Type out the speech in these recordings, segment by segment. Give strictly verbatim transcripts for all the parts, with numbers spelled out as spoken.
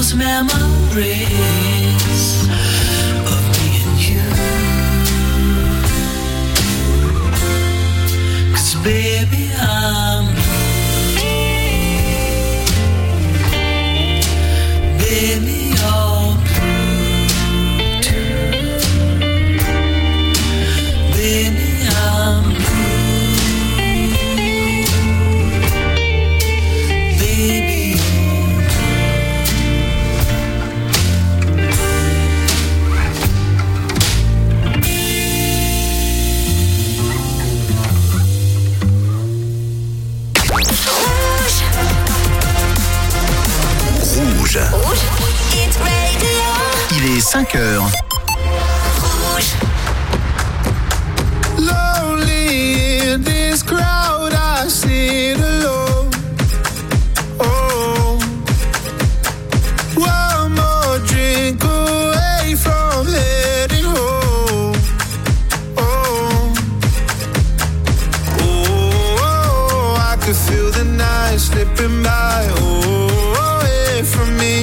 those memories of me and you. 'Cause baby I'm baby you're blue too. Baby I'm Rouge. Rouge. Hit Radio. Il est cinq heures. Rouge. Lonely in this crowd, I sit alone. Oh, one more drink away from heading home. Oh, oh, I could feel the night slipping by. Oh, away from me.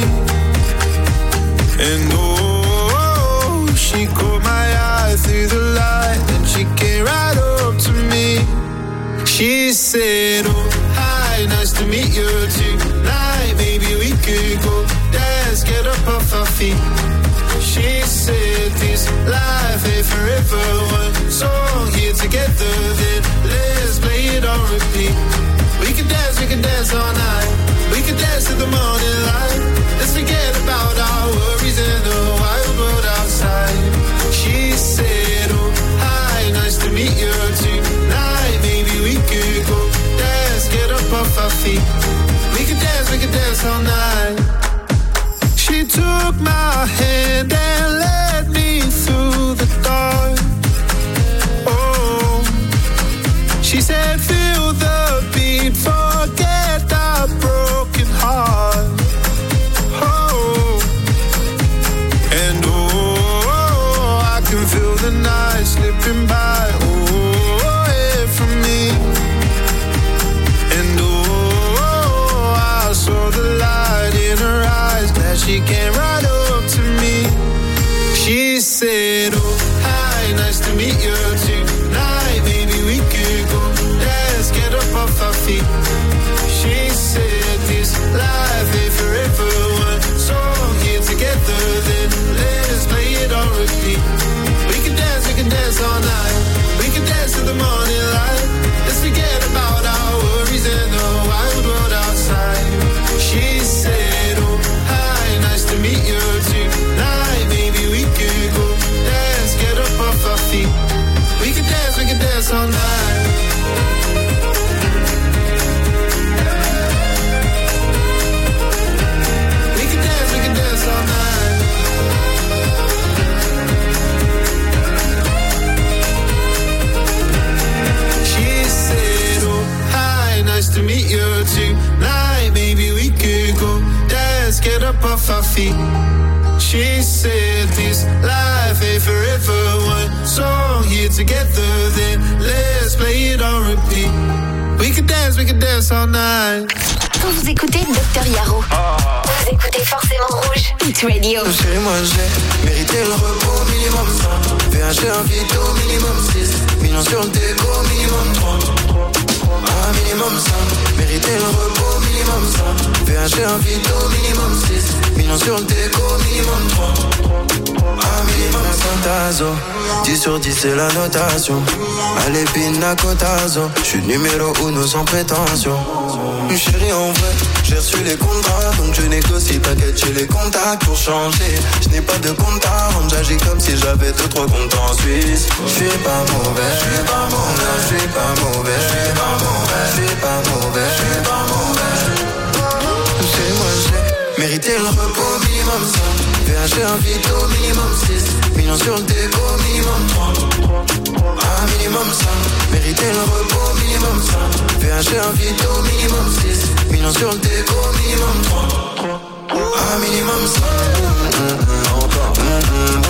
And oh, she caught my eye through the light, and she came right up to me. She said, oh, hi, nice to meet you tonight. Maybe we could go dance, get up off our feet. She said, this life ain't forever. One song here together, then let's play it on repeat. We can dance, we can dance all night. We can dance to the morning light. Let's forget about our worries in the wild world outside. She said, oh, hi, nice to meet you tonight. Maybe we could go dance, get up off our feet. We can dance, we can dance all night. She took my hand and led me through the dark. Oh, she said, feel the beat, forget our broken heart. Oh, and oh, I can feel the night slipping by. Oh, away from me. And oh, I saw the light in her eyes, glad she came right up to me. She said, oh, hi, nice to meet you tonight. Maybe we could go dance, get up off our feet. She said, this life ain't forever. One song here together, then let's play it on repeat. We can dance, we can dance all night. We can dance to the morning light. Let's forget about our worries and the wild world outside. She said, oh, hi, nice to meet you tonight. Maybe we could go dance, get up off our feet. We can dance, we can dance all night. We can dance, we can dance all night. She said, oh, hi, nice to meet you tonight. Maybe we could go dance, get up off our feet. She said, this life ain't forever. One song here together, then let's play it on repeat. We can dance, we can dance all night. Quand vous écoutez Docteur Yaro, vous écoutez forcément Rouge. Hit Radio. Chez moi j'ai mérité le repos minimum cent. V H un vito minimum six. Millions sur le déco minimum trois. Ah minimum cinq. Mérité le repos minimum cent. V H un vito minimum six. Millions sur le déco minimum trois. Ah minimum cinq. Tazo dix sur dix c'est la notation. Allez pina cotazo. J'suis numéro uno sans prétention. Chérie en vrai, j'ai reçu les contrats. Donc je négocie, t'inquiète j'ai les contacts pour changer. Je n'ai pas de compte à rendre, j'agis comme si j'avais deux trois comptes en Suisse. Je suis pas mauvais, je suis pas mauvais, je suis pas mauvais, je suis pas mauvais, je suis pas mauvais, je suis pas mauvais. Chez moi j'ai mérité le repos minimum cinq. V H un vito minimum six. Millions sur le déco minimum trois. Ah minimum cinq. Mérité le repos minimum cinq. V H un vito minimum six. Millions sur le déco minimum trois. Ah minimum cinq. Encore.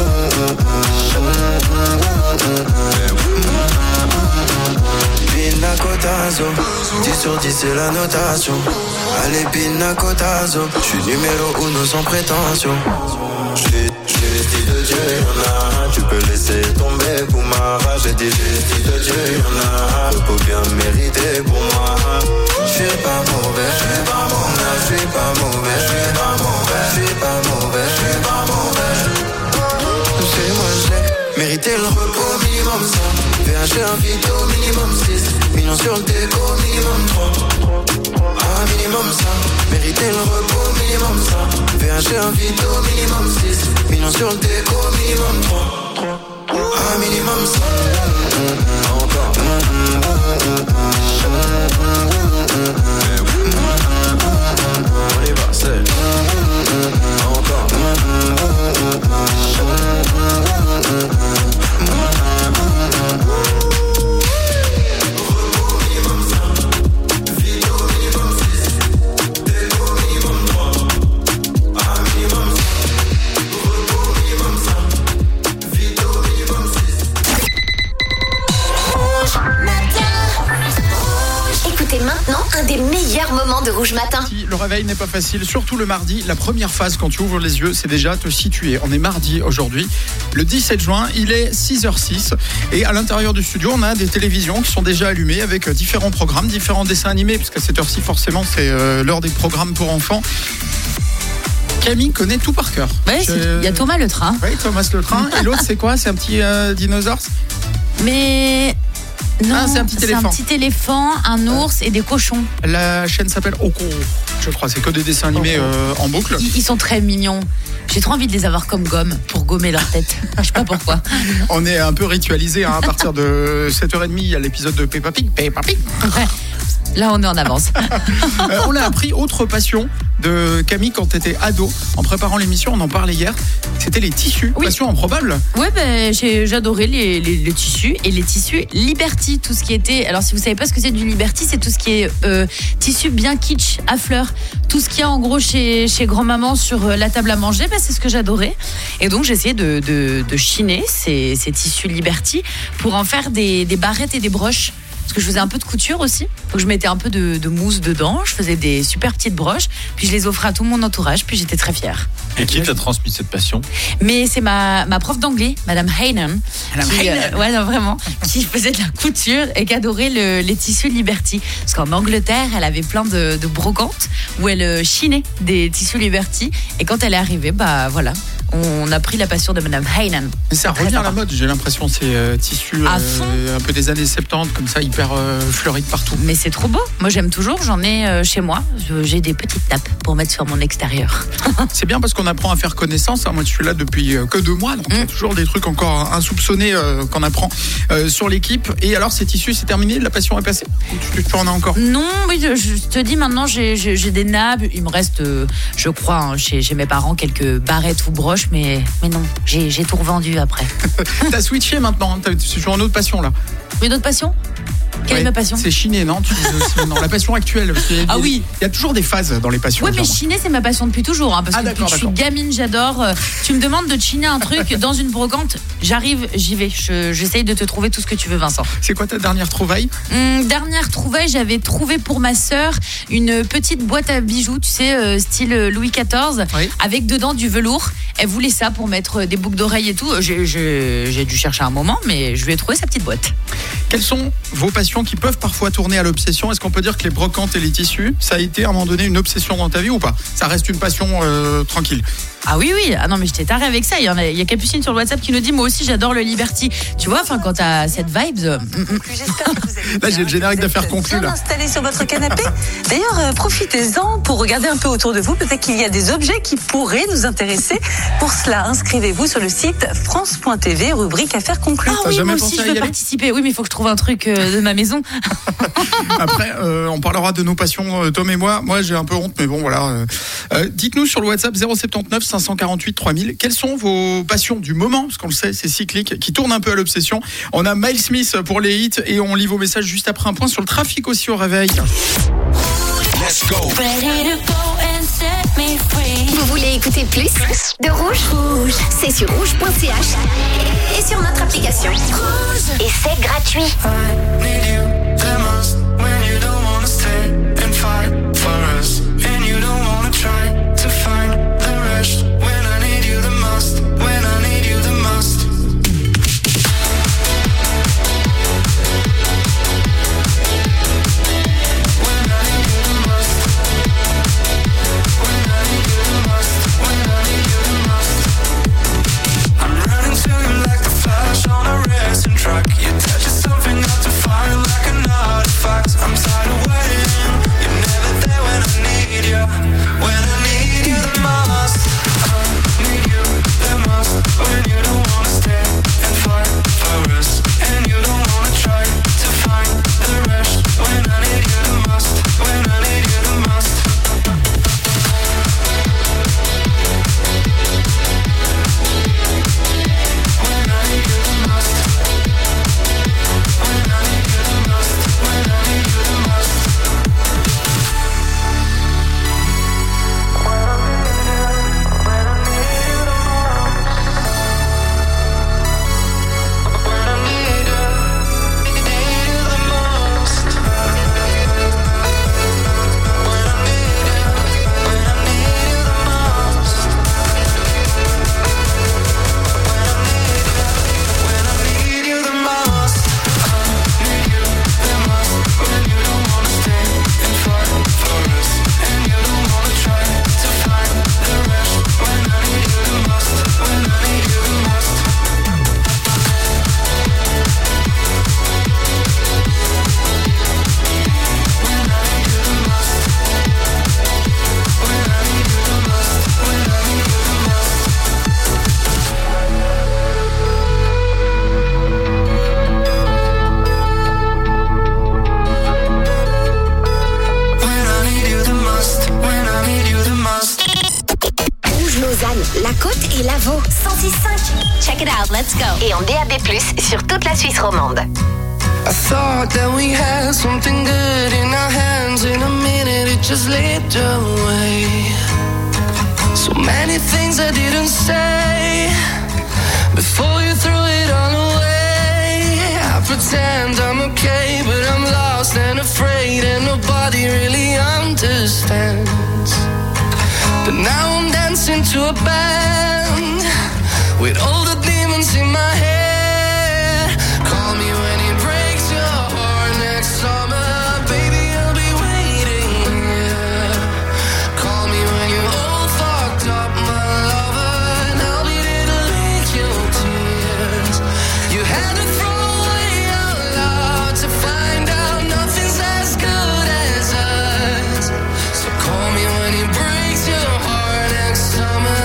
Pina cotazo. dix sur dix c'est la notation. Allez pina cotazo. J'suis numéro uno sans prétention. J'suis j'suis le style de Dieu, y'en a. Tu peux laisser tomber pour ma rage. J'ai dit j'ai le style de Dieu, y'en a. Faut bien mériter pour moi. J'suis pas mauvais, j'suis pas mauvais, j'suis pas mauvais, j'suis pas mauvais, j'suis pas mauvais, j'suis pas mauvais. J'ai moi j'ai mérité le repos minimum ça. V H G un vito minimum six. Millions sur le déco minimum trois. Ah minimum ça. Mérité le repos minimum ça. V H G un vito minimum six. Millions sur le déco minimum trois. Ah minimum ça. Encore. On y va, c'est encore. Écoutez maintenant un des meilleurs moments de Rouge Matin. Si le réveil n'est pas facile, surtout le mardi, la première phase quand tu ouvres les yeux, c'est déjà te situer. On est mardi aujourd'hui, le dix-sept juin, il est six heures six et à l'intérieur du studio, on a des télévisions qui sont déjà allumées avec différents programmes, différents dessins animés, puisqu'à cette heure-ci, forcément, c'est euh, l'heure des programmes pour enfants. Camille connaît tout par cœur. Ouais, il y a Thomas le train. Oui, Thomas le train. Et l'autre, c'est quoi? C'est un petit euh, dinosaure? Mais non, ah, c'est un petit éléphant. C'est un petit éléphant, un ours et des cochons. La chaîne s'appelle Oko, je crois. C'est que des dessins animés euh, en boucle. Ils, ils sont très mignons. J'ai trop envie de les avoir comme gomme pour gommer leur tête. Je sais pas pourquoi. On est un peu ritualisé hein, à partir de sept heures trente. Il y a l'épisode de Peppa Pig. Peppa Pig. Ouais. Là, on est en avance. euh, on a appris autre passion de Camille quand tu étais ado. En préparant l'émission, on en parlait hier. C'était les tissus. Oui. Passion improbable. Ouais, ben, j'ai, j'adorais les, les, les tissus et les tissus Liberty. Tout ce qui était. Alors, si vous savez pas ce que c'est du Liberty, c'est tout ce qui est euh, tissu bien kitsch à fleurs. Tout ce qu'il y a en gros chez, chez grand-maman sur la table à manger, ben, c'est ce que j'adorais. Et donc, j'essayais de, de, de chiner ces, ces tissus Liberty pour en faire des, des barrettes et des broches. Parce que je faisais un peu de couture aussi. Donc je mettais un peu de, de mousse dedans. Je faisais des super petites broches. Puis je les offrais à tout mon entourage. Puis j'étais très fière. Et qui t'a transmis cette passion? Mais c'est ma, ma prof d'anglais, Madame Haynem. Madame qui, Haynem. euh, ouais, non, vraiment. Qui faisait de la couture et qui adorait le, les tissus Liberty. Parce qu'en Angleterre, elle avait plein de, de brocantes où elle euh, chinait des tissus Liberty. Et quand elle est arrivée, bah voilà. On a pris la passion de Madame Haynem. Ça revient à la mode, j'ai l'impression, ces euh, tissus euh, un peu des années soixante-dix, comme ça, hyper euh, fleuris de partout. Mais c'est trop beau. Moi, j'aime toujours. J'en ai euh, chez moi. J'ai des petites nappes pour mettre sur mon extérieur. C'est bien parce qu'on apprend à faire connaissance. Moi, je suis là depuis euh, que deux mois, donc il mm. y a toujours des trucs encore insoupçonnés euh, qu'on apprend euh, sur l'équipe. Et alors, ces tissus, c'est terminé? La passion est passée? Ou tu, tu en as encore? Non, oui, je te dis maintenant, j'ai, j'ai, j'ai des nappes. Il me reste, euh, je crois, hein, chez, chez mes parents, quelques barrettes ou broches, mais, mais non, j'ai, j'ai tout revendu après. T'as switché maintenant, hein, tu es sur une autre passion là. Une autre passion? Quelle ouais, est ma passion? C'est chiner, non, tu, c'est, non, la passion actuelle. Parce qu'il y a, ah oui. Il y a toujours des phases dans les passions. Oui, mais chiner, c'est ma passion depuis toujours. Hein, parce ah, que depuis que je suis gamine, j'adore. Euh, tu me demandes de chiner un truc dans une brocante, j'arrive, j'y vais. Je, j'essaye de te trouver tout ce que tu veux, Vincent. C'est quoi ta dernière trouvaille? hum, Dernière trouvaille, j'avais trouvé pour ma sœur une petite boîte à bijoux, tu sais, euh, style Louis quatorze, oui. Avec dedans du velours. Elle voulait ça pour mettre des boucles d'oreilles et tout. J'ai, j'ai, j'ai dû chercher un moment, mais je lui ai trouvé sa petite boîte. Quelles sont vos passions qui peuvent parfois tourner à l'obsession? Est-ce qu'on peut dire que les brocantes et les tissus, ça a été à un moment donné une obsession dans ta vie ou pas? Ça reste une passion euh, tranquille? Ah oui, oui. Ah non, mais j'étais tarée avec ça. Il y, en a, il y a Capucine sur le WhatsApp qui nous dit, moi aussi, j'adore le Liberty. Tu vois, enfin, quand t'as cette vibe. Euh, là, j'ai le générique d'affaires conclues. Là. Installé sur votre canapé. D'ailleurs, euh, profitez-en pour regarder un peu autour de vous. Peut-être qu'il y a des objets qui pourraient nous intéresser. Pour cela, inscrivez-vous sur le site france point t v, rubrique affaires conclues. Ah oui, moi aussi, je veux participer. Oui, mais il faut que je trouve un truc euh, de ma maison. Après, euh, on parlera de nos passions, euh, Tom et moi. Moi, j'ai un peu honte, mais bon, voilà. Euh, euh, dites-nous sur le WhatsApp zéro sept neuf cinq cent quarante-huit trois mille, quelles sont vos passions du moment? Parce qu'on le sait, c'est cyclique, qui tourne un peu à l'obsession. On a Miles Smith pour les hits et on lit vos messages juste après un point sur le trafic aussi au réveil. Let's go. Vous voulez écouter écouter plus de Rouge. Rouge. C'est sur rouge point c h et sur notre application. Rouge. Et c'est gratuit. I need you the most when you don't wanna stay and fight for us, and you don't wanna try to find the rush when I need you the most, when I need you the most. When I need you the most, when I need you the most, when I need you the most. I'm running to you like a flash on a racing track. You touch something up to fire like an artifact. I'm tired of waiting. You're never there when I need you. When I need you the most. I need you the most. When you don't wanna stay and fight for us, and you don't wanna try to find the rush. When I need you the most. When I need you the most. When I need you the most. When I need you the most. When I need you the most. Rouge Lausanne, la Côte et Lavaux. cent six virgule cinq. Check it out, let's go. Et en D A B plus, sur toute la Suisse romande. I thought that we had something good in our hands. In a minute it just slipped away. So many things I didn't say before you threw it all away. I pretend I'm okay, but I'm lost and afraid, and nobody really understands. But now I'm dancing to a band with all the demons in my head. Call me when it breaks your heart next summer, baby, I'll be waiting here. Call me when you're all fucked up, my lover, and I'll be there to lick your tears. You had to throw away our love to find out nothing's as good as us. So call me when it breaks your heart next summer.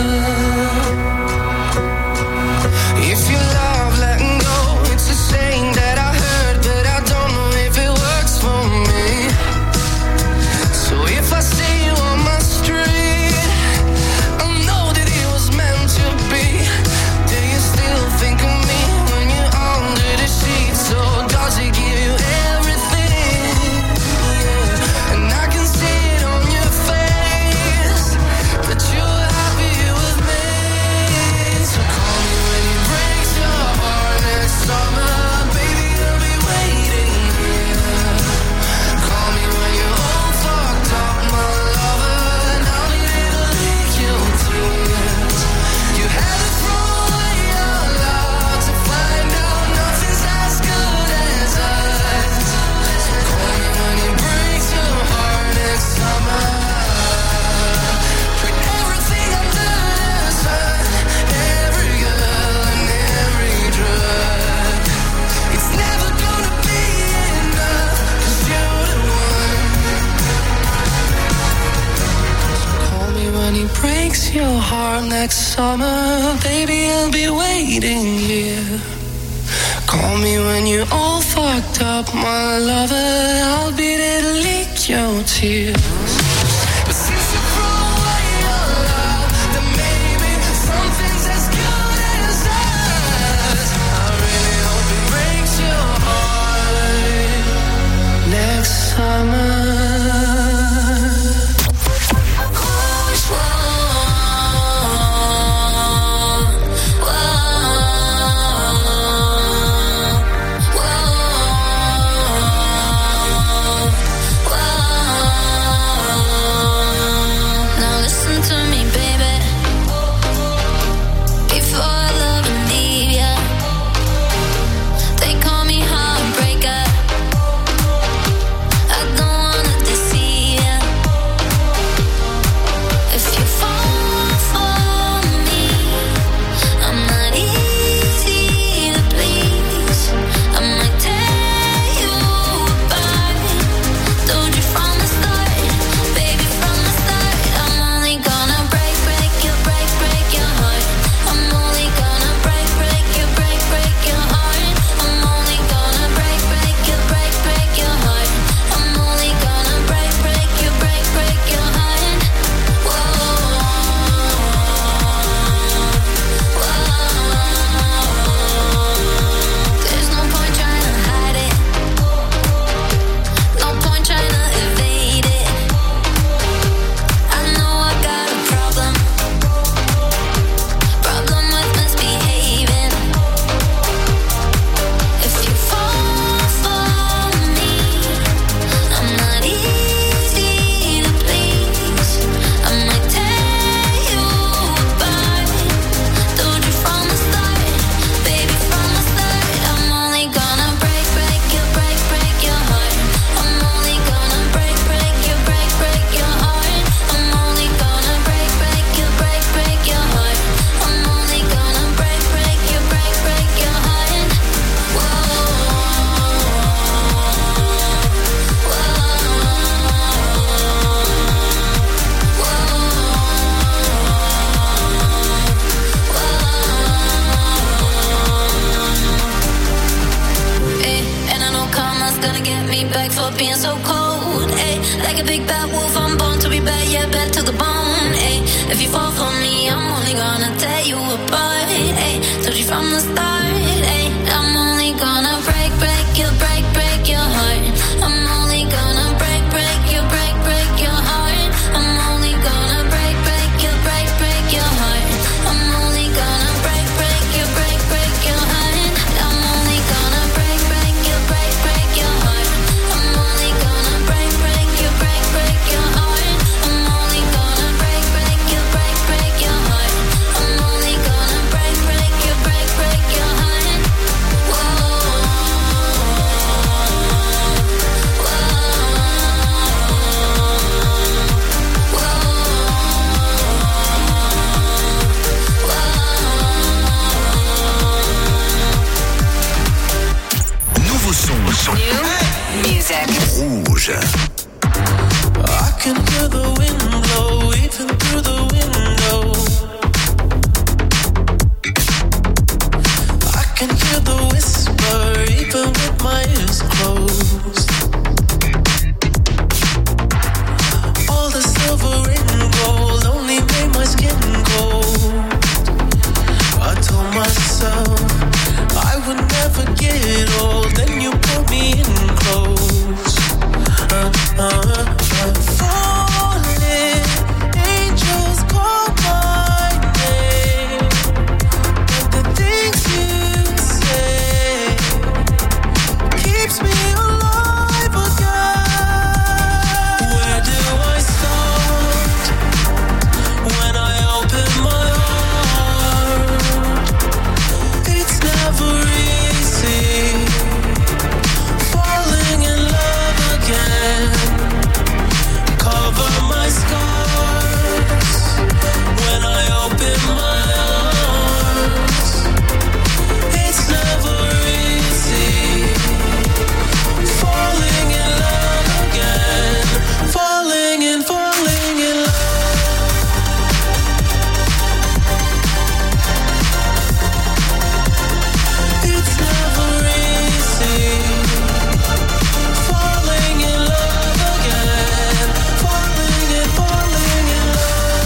If you love letting go, it's a saying that I heard, but I don't know if it works for me. So if I see you on my street, I know that it was meant to be. Do you still think of me when you're under the sheets? Or does it give you everything? Yeah. And I can see it on your face that you're happy with me. So call me when it breaks your heart next summer, baby, I'll be waiting here. Call me when you're all fucked up, my lover, and I'll be there to lick your tears. You had to throw away your love to find out nothing's as good as us. So call me when it breaks your heart next summer. Put everything under the sun, every girl and every drug. It's never gonna be enough, 'cause you're the one. Call me when he breaks your heart next summer, baby, I'll be waiting here. Call me when you're all fucked up, my lover, I'll be there to lick your tears. But since you throw away your love, then maybe something's as good as us. I really hope it breaks your heart next summer. Rouge One. being so cold, ayy. Like a big bad wolf, I'm born to be bad, yeah, bad to the bone, ayy. If you fall for me, I'm only gonna tear you apart, ayy. Told you from the start, ayy. I'm only gonna break, break you, break, break your heart. I'm only gonna break, break you, break, break your heart. I'm only gonna break, break you, break, break your heart. I'm only gonna break, break you, break, break your heart. I'm only gonna break, break you, break, break your heart. I'm only gonna break, break you, break, break your heart. I'm only gonna break, break you, break, break your heart. I'm only gonna break, break you, break, break your heart. Nouveau son. Rouge. I can hear the wind blow even through the window. I can hear the whisper even with my ears closed. All the silver and gold only made my skin cold. I told myself I would never get old. Then you put me in close. Uh, uh, uh, falling, angels call my name. But the things you say keeps me alive again. Where do I start when I open my heart? It's never easy falling in love again. Cover my scars when I open my arms. It's never easy falling in love again. Falling and falling in love. It's never easy falling in love again. Falling and falling in love.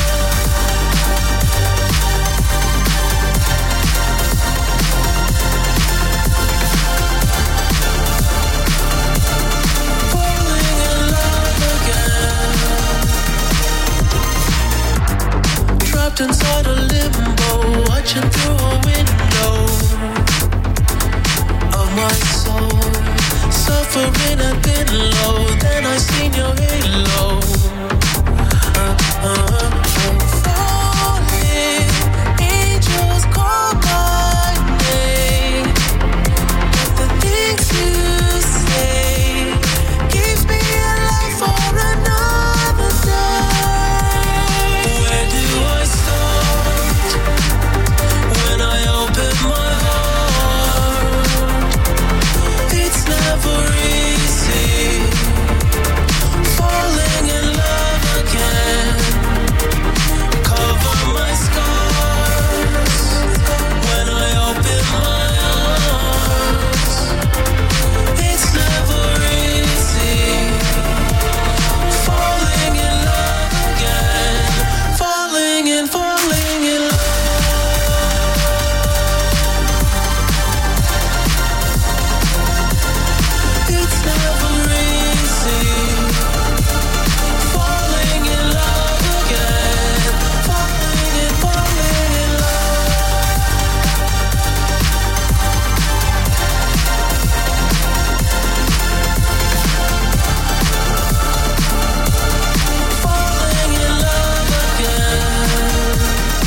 Falling in love again. Trapped inside a limbo, watching through a window of my soul. Suffering I've been low, then I seen your halo. Uh, uh, uh, falling, angels call my name. But the things you say keeps me alive for another day. Where do I start when I open my heart? It's never easy falling in love again. Cover my scars when I open my arms. It's never easy falling in love again. Falling and falling in love. It's never easy falling in love again. Falling and falling in love. Falling in love again.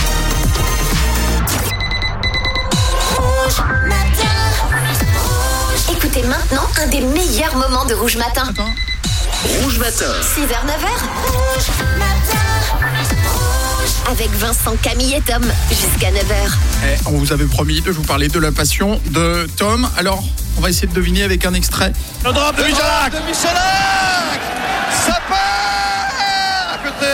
Rouge Matin. Rouge. Écoutez maintenant un des meilleurs moments de Rouge Matin. Attends. Rouge Matin. six heures neuf heures. Rouge Matin. Rouge. Avec Vincent, Camille et Tom. Jusqu'à neuf heures. Eh, on vous avait promis de vous parler de la passion de Tom. Alors, on va essayer de deviner avec un extrait. Le drop de Michalak. de Michalak. Ça part à côté.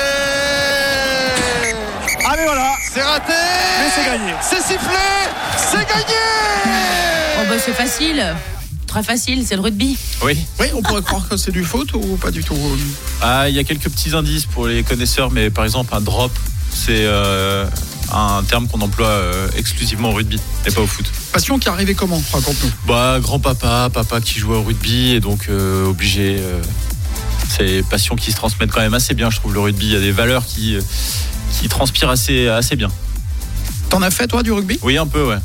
Ah mais voilà, C'est raté. mais c'est gagné. C'est sifflé. C'est gagné. Oh bah c'est facile. très facile, c'est le rugby. Oui. Oui, on pourrait croire que c'est du foot ou pas du tout. Ah, il y a quelques petits indices pour les connaisseurs, mais par exemple un drop, c'est euh, un terme qu'on emploie euh, exclusivement au rugby et pas au foot. Passion qui est arrivée comment? Raconte-nous. Bah, grand-papa, papa qui jouait au rugby et donc euh, obligé. Euh, c'est passions qui se transmettent quand même assez bien, je trouve, le rugby. Il y a des valeurs qui, qui transpirent assez, assez bien. T'en as fait, toi, du rugby? Oui, un peu, ouais.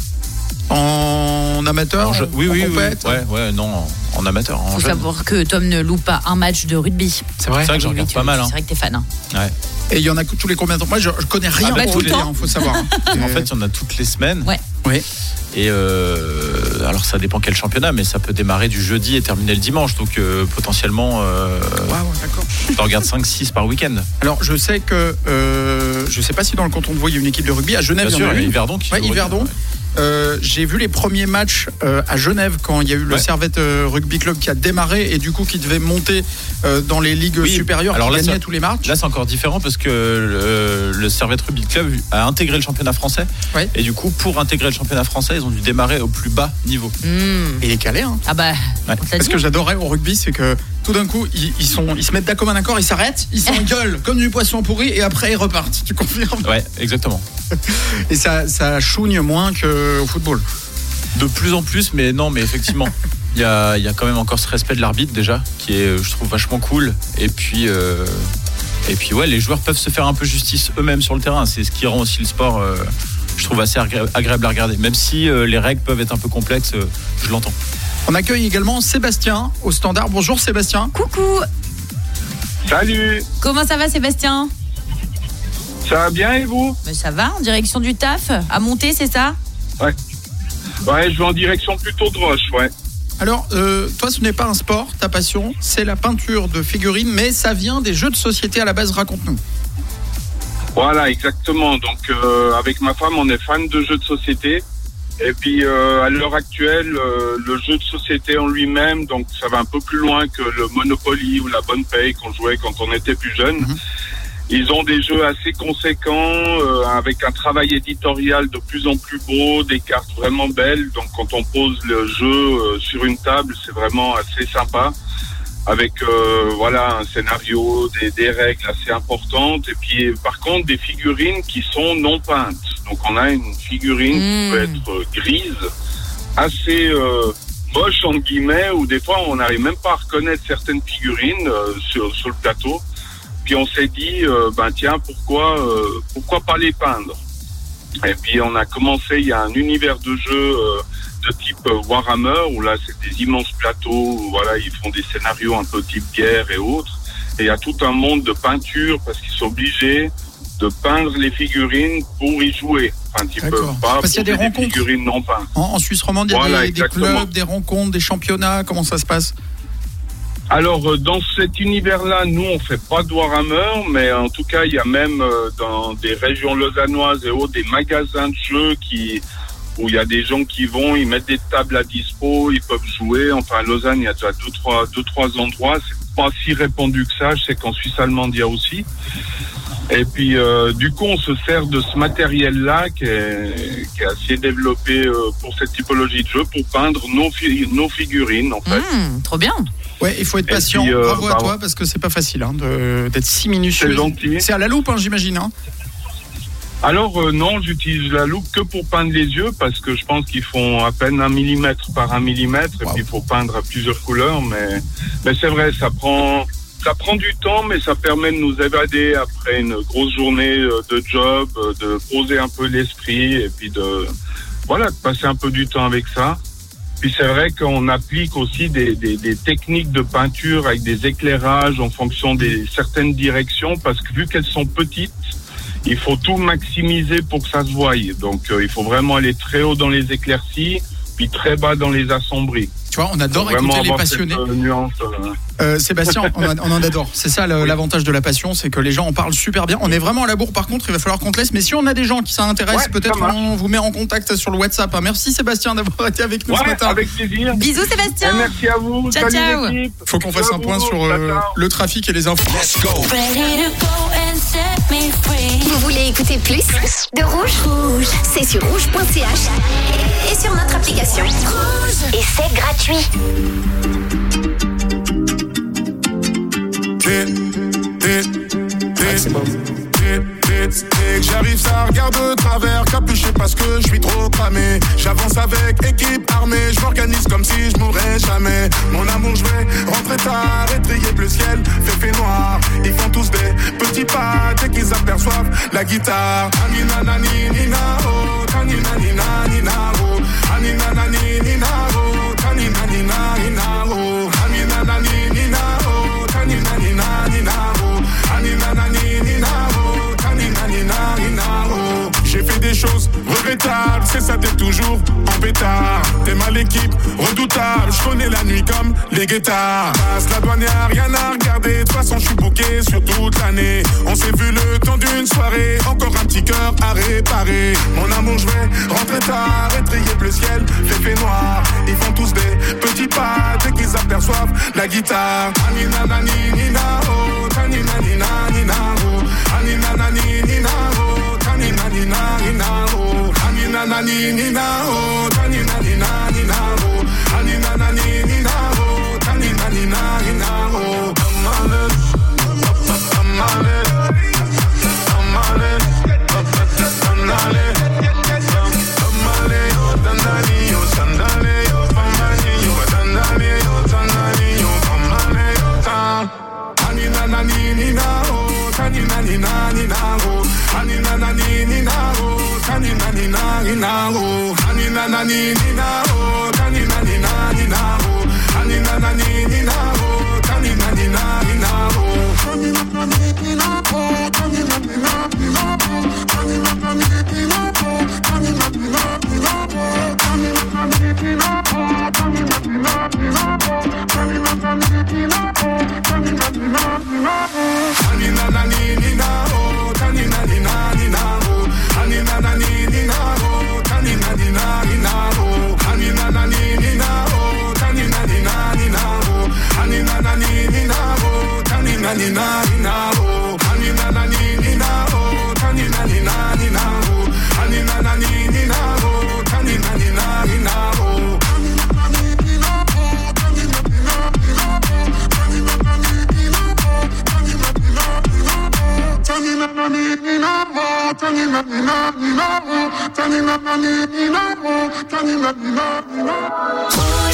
En amateur? En jeu, oui, en oui, compète, oui. Ouais, ouais, non, en, en amateur. Il en faut jeune. savoir que Tom ne loupe pas un match de rugby. C'est vrai, c'est vrai que je regarde pas mal. Hein. C'est vrai que t'es fan. Hein. Ouais. Et il y en a tous les combien de temps? Moi, je, je connais rien ah bah, pour tout le le temps, temps. faut savoir. Hein. En fait, il y en a toutes les semaines. Ouais. Oui. Et euh, alors, ça dépend quel championnat, mais ça peut démarrer du jeudi et terminer le dimanche. Donc, euh, potentiellement, euh, Ouais, ouais, d'accord. tu regardes cinq six par week-end. Alors, je sais que, euh, je sais pas si dans le canton de Vaud, il y a une équipe de rugby. À Genève, Bien il y en a sûr, une. Yverdon qui Ouais, joue au Yverdon. rugby, ouais. Euh, j'ai vu les premiers matchs euh, à Genève quand il y a eu le Ouais. Servette euh, Rugby Club qui a démarré et du coup qui devait monter euh, dans les ligues Oui. supérieures, Alors qui là, gagnait ça- tous les matchs. Là, c'est encore différent parce que le, le Servette Rugby Club a intégré le championnat français. Ouais. Et du coup, pour intégrer le championnat français, ils ont dû démarrer au plus bas niveau. Mmh. Et il est calé, hein. Ah bah, Ouais. on te l'a Ce dit. que j'adorais au rugby, c'est que tout d'un coup, ils, ils, sont, ils se mettent d'accord un accord, ils s'arrêtent, ils s'engueulent comme du poisson pourri et après ils repartent. Tu confirmes? Ouais, exactement. Et ça, ça chouigne moins qu'au football. De plus en plus, mais non, mais effectivement, il y a, il y a quand même encore ce respect de l'arbitre déjà, qui est, je trouve, vachement cool. Et puis, euh, et puis ouais, les joueurs peuvent se faire un peu justice eux-mêmes sur le terrain. C'est ce qui rend aussi le sport, euh, je trouve, assez agré- agréable à regarder. Même si euh, les règles peuvent être un peu complexes, euh, je l'entends. On accueille également Sébastien au standard. Bonjour Sébastien. Coucou. Salut, Comment ça va, Sébastien? ça va bien et vous? Mais ça va, en direction du taf, à monter, c'est ça? Ouais. Ouais, je vais en direction plutôt de Roche, ouais. Alors, euh, toi, ce n'est pas un sport, ta passion, c'est la peinture de figurines, mais ça vient des jeux de société à la base, raconte-nous. Voilà, exactement. Donc, euh, avec ma femme, on est fan de jeux de société. Et puis, euh, à l'heure actuelle, euh, le jeu de société en lui-même, donc ça va un peu plus loin que le Monopoly ou la Bonne Paye qu'on jouait quand on était plus jeune. Mhm. Ils ont des jeux assez conséquents, euh, avec un travail éditorial de plus en plus beau, des cartes vraiment belles. Donc, quand on pose le jeu euh, sur une table, c'est vraiment assez sympa. Avec euh, voilà un scénario, des, des règles assez importantes. Et puis, par contre, des figurines qui sont non peintes. Donc, on a une figurine Mmh. qui peut être euh, grise, assez euh, moche, entre guillemets, où des fois, on n'arrive même pas à reconnaître certaines figurines euh, sur, sur le plateau. Puis on s'est dit, euh, ben tiens, pourquoi, euh, pourquoi pas les peindre? Et puis on a commencé, il y a un univers de jeu euh, de type euh, Warhammer, où là c'est des immenses plateaux, où voilà, ils font des scénarios un peu type guerre et autres. Et il y a tout un monde de peinture, parce qu'ils sont obligés de peindre les figurines pour y jouer. Enfin, ils D'accord. peuvent pas Parce qu'il y a des poser rencontres. figurines non peintes. En, en Suisse romande, il y a Voilà, des, des exactement. clubs, des rencontres, des championnats, comment ça se passe? Alors, euh, dans cet univers-là, nous, on fait pas de Warhammer, mais en tout cas, il y a même euh, dans des régions lausannoises et autres, des magasins de jeux qui, où il y a des gens qui vont, ils mettent des tables à dispo, ils peuvent jouer. Enfin, à Lausanne, il y a déjà deux, trois, deux, trois endroits. C'est pas si répandu que ça. Je sais qu'en Suisse allemande, il y a aussi. Et puis, euh, du coup, on se sert de ce matériel-là qui est, qui est assez développé euh, pour cette typologie de jeu, pour peindre nos, fi- nos figurines, en fait. Mmh, trop bien. Ouais, il faut être Et patient. puis, euh, Bravo à bah, toi, parce que c'est pas facile hein, de- d'être si minutieux. C'est gentil. C'est à la loupe, hein, j'imagine. Hein. Alors euh, non, j'utilise la loupe que pour peindre les yeux parce que je pense qu'ils font à peine un millimètre par un millimètre et Wow. puis il faut peindre à plusieurs couleurs. Mais mais c'est vrai, ça prend ça prend du temps, mais ça permet de nous évader après une grosse journée euh, de job, euh, de poser un peu l'esprit et puis de voilà de passer un peu du temps avec ça. Puis c'est vrai qu'on applique aussi des, des, des techniques de peinture avec des éclairages en fonction des certaines directions parce que vu qu'elles sont petites, il faut tout maximiser pour que ça se voie. Donc, euh, il faut vraiment aller très haut dans les éclaircies, puis très bas dans les assombris. Tu vois, on adore Faut vraiment écouter les avoir passionnés. cette, euh, nuance, euh. Euh, Sébastien, on, a- on en adore. C'est ça le- l'avantage de la passion, c'est que les gens en parlent super bien. On est vraiment à la bourre, par contre, il va falloir qu'on te laisse. Mais si on a des gens qui s'intéressent, Ouais, peut-être ça marche. on vous met en contact sur le WhatsApp. hein. Merci Sébastien d'avoir été avec nous ce Ouais, matin. avec plaisir. Bisous, Sébastien. Et merci à vous. Ciao, Salut ciao. l'équipe. Faut qu'on fasse Ciao un à point vous. sur euh, Ciao, ciao. le trafic et les infos. Ready to go and set me free. Vous voulez écouter plus de Rouge. Rouge, c'est sur rouge point c h et sur notre application. Rouge. Et c'est gratuit. Dès que j'arrive, ça regarde de travers, capuché parce que je suis trop cramé. J'avance avec équipe armée, je m'organise comme si je mourrais jamais. Mon amour, je vais rentrer tard, étrier bleu ciel, fait fait noir. Ils font tous des petits pas dès qu'ils aperçoivent la guitare. Anina nani nina oh, tanina nina nina oh, anina nani nina oh, tanina nina nina oh, anina nani nina oh, tanina nina nina oh, anina nani nina oh. J'ai fait des choses regrettables, c'est ça t'es toujours en pétard. T'es mal l'équipe, redoutable, je connais la nuit comme les guettards. Passe la douane, y'a rien à regarder, de toute façon je suis booké sur toute l'année. On s'est vu le temps d'une soirée, encore un petit cœur à réparer. Mon amour, je vais rentrer tard, étrier bleu ciel, fait fait noir. Ils font tous des petits pas dès qu'ils aperçoivent la guitare. Anina nani nina oh, tanina nina nina oh, anina nani nina oh, tanina nina nina oh, anina nani nina oh, tanina nina nina oh, anina nani nina oh, tanina nina nina oh. Amale, amale, amale, amale, amale, yo dandali, yo sandale, yo famani, yo dandali, yo dandali, yo famale, yo ta. Anina nani nina oh, tanina nina nina oh, anina nani nina oh, tanina nina nina oh, anina nani nina oh, tanina nina nina oh, anina nani nina oh, tanina nina nina oh, tanina nani nina oh, tanina nina nina oh, tanina nani nina oh, tanina nina nina oh, tanina nani nina oh, tanina nina nina oh, tanina nani nina oh, tanina nina nina oh, anina nani nina oh, tanina nina nina oh, anina nani nina oh, tanina nina nina oh, anina nani nina oh, tanina nina nina oh, anina nani nina oh, tanina nina nina oh, anina nani nina oh, tanina nina nina oh, anina nani nina oh, tanina nina nina oh, anina nani nina oh, tanina nina nina oh, tanina nani nina oh, tanina nina nina oh, tanina nani nina oh, tanina nina nina oh, tanina nani nina oh, tanina nina nina oh.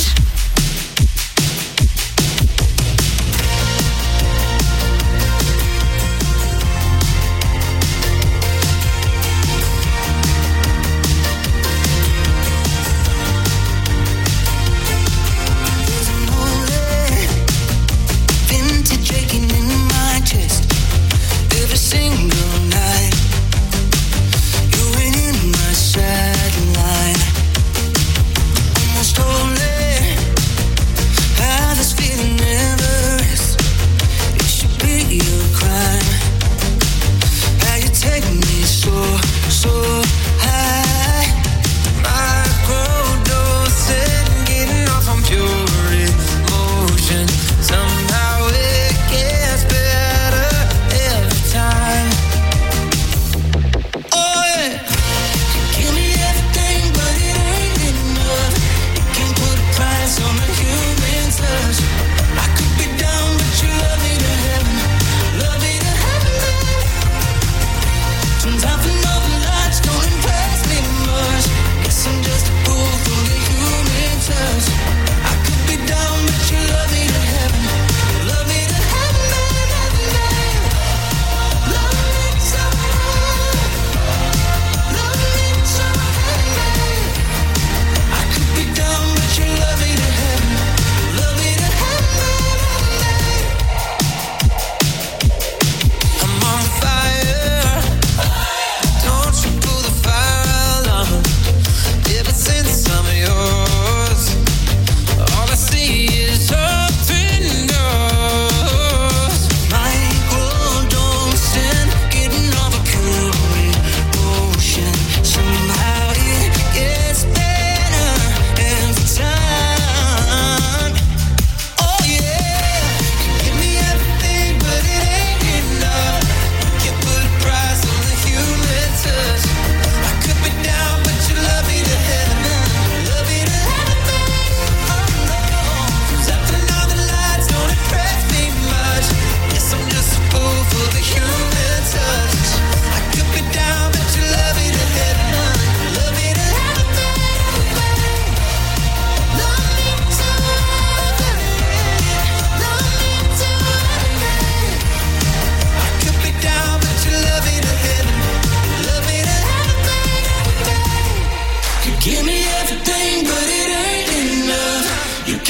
Every single night, you're in my sideline, almost holy.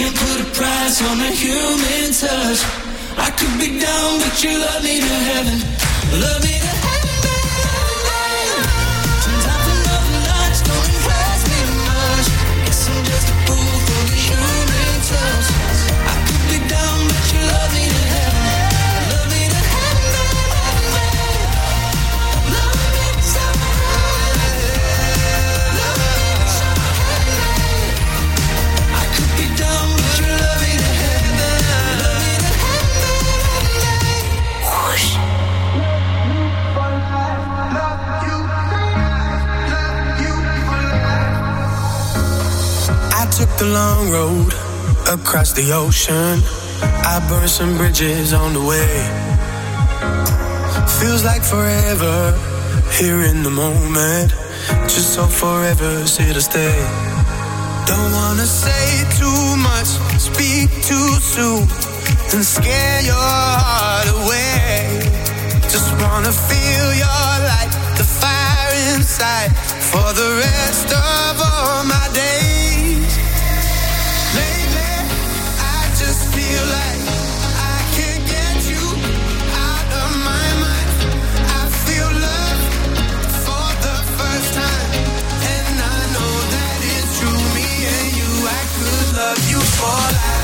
can't put a price on a human touch. I could be down, but you love me to heaven. Love me to heaven, baby. Time for nothing much, don't impress me much. Guess I'm just a fool for the human touch. I could be down, but you love me to heaven. Love me to heaven, baby. Love me so heaven. Love me so heaven. I could be down, but you love me to heaven. Love me to heaven. Whoosh. I took the long road across the ocean. I burned some bridges on the way. Feels like forever here in the moment. Just so forever's here to stay. Don't wanna say too much, speak too soon, and scare your heart away. Just wanna feel your light, the fire inside, for the rest of all my days. Lately, I just feel like I can't get you out of my mind. I feel love for the first time, and I know that it's true. Me and you, I could love you for life.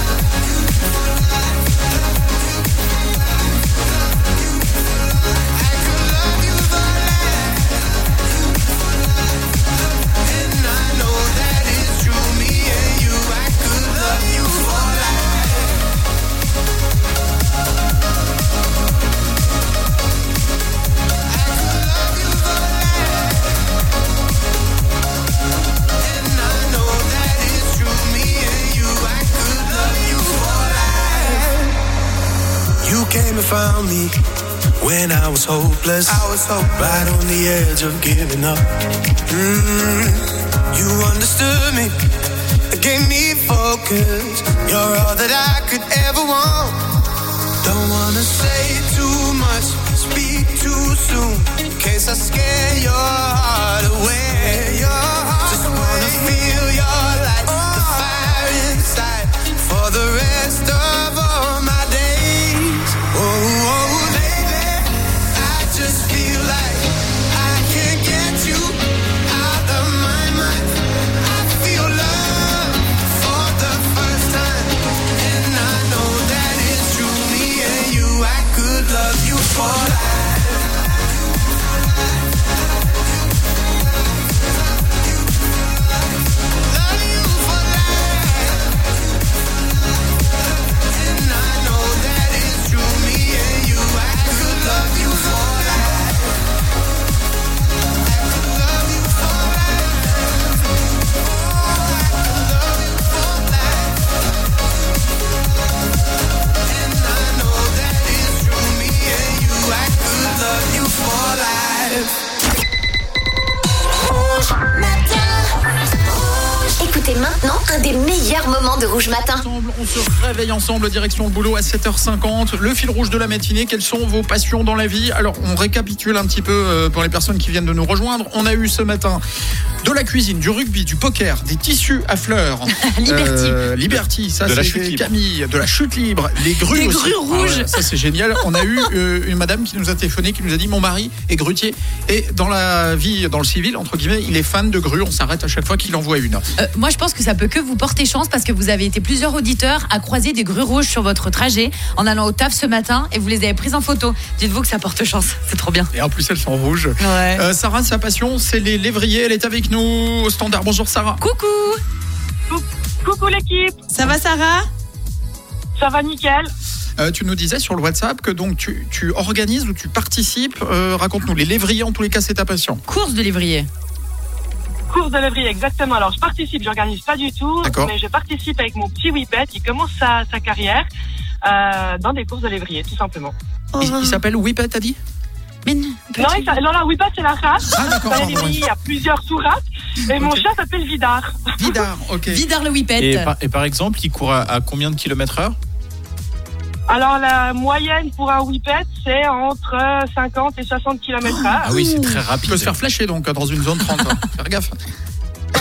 Came and found me when I was hopeless. I was hopeless. Right on the edge of giving up. Mm, you understood me, gave me focus. You're all that I could ever want. Don't wanna say too much, speak too soon, in case I scare your heart away. Your heart Just away. Wanna feel your light, oh. The fire inside, for the rest of all my days. Oh, oh, baby, I just feel like I can't get you out of my mind. I feel love for the first time, and I know that it's true. Me and you, I could love you for life. Love you for life. And I know that it's true. Me and you, I could love you for life. I could love you for life. Oh, I could love you for life. And I know that it's true. Me and you, I could love you for life. Écoutez maintenant un des meilleurs moments de Rouge Matin. On se réveille ensemble, direction le boulot à sept heures cinquante. Le fil rouge de la matinée, quelles sont vos passions dans la vie? Alors, on récapitule un petit peu pour les personnes qui viennent de nous rejoindre. On a eu ce matin de la cuisine, du rugby, du poker, des tissus à fleurs. Liberty. Euh, Liberty, ça de c'est Camille. De la chute libre. Les grues Les aussi. grues rouges. Ah ouais, ça c'est génial. On a eu euh, une madame qui nous a téléphoné, qui nous a dit mon mari est grutier. Et dans la vie, dans le civil, entre guillemets, il est fan de grues. On s'arrête à chaque fois qu'il en voit une. Euh, moi, je pense que ça peut que vous porter chance parce que vous avez été plusieurs auditeurs à croiser des grues rouges sur votre trajet en allant au taf ce matin et vous les avez prises en photo. Dites-vous que ça porte chance, c'est trop bien. Et en plus, elles sont rouges. Ouais. Euh, Sarah, sa passion, c'est les lévriers. Elle est avec nous au standard. Bonjour Sarah. Coucou. Coucou l'équipe. Ça va Sarah? Ça va nickel. Euh, tu nous disais sur le WhatsApp que donc tu, tu organises ou tu participes. Euh, raconte-nous, les lévriers, en tous les cas, c'est ta passion. Course de lévrier. Course de lévrier, exactement. Alors je participe, j'organise pas du tout, D'accord. mais je participe avec mon petit Whippet qui commence sa, sa carrière euh, dans des courses de lévrier, tout simplement. Oh. Il, il s'appelle Whippet, t'as dit? Mais non, il non, non, Whippet c'est la race. Ah, d'accord, dans les pardon, lévriers, ouais. il y a plusieurs sous-races. Et Okay. mon chat s'appelle Vidar. Vidar, ok. Vidar le Whippet. Et par, et par exemple, il court à, à combien de kilomètres heure? Alors la moyenne pour un Whippet, c'est entre cinquante et soixante kilomètres heure. Ah oui, c'est très rapide. Il peut se faire flasher donc dans une zone trente. Faire gaffe.